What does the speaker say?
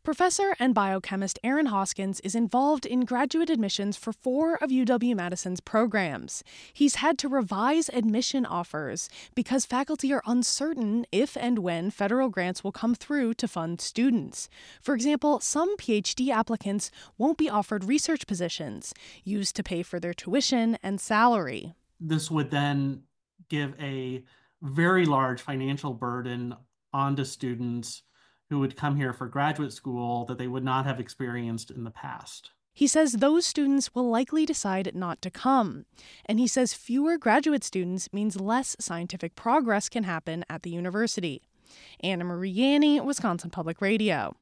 Professor and biochemist Aaron Hoskins is involved in graduate admissions for 4 of UW-Madison's programs. He's had to revise admission offers because faculty are uncertain if and when federal grants will come through to fund students. For example, some PhD applicants won't be offered research positions, used to pay for their tuition and salary. This would then give a very large financial burden onto students who would come here for graduate school that they would not have experienced in the past. He says those students will likely decide not to come. And he says fewer graduate students means less scientific progress can happen at the university. Anna Marie Yanni, Wisconsin Public Radio.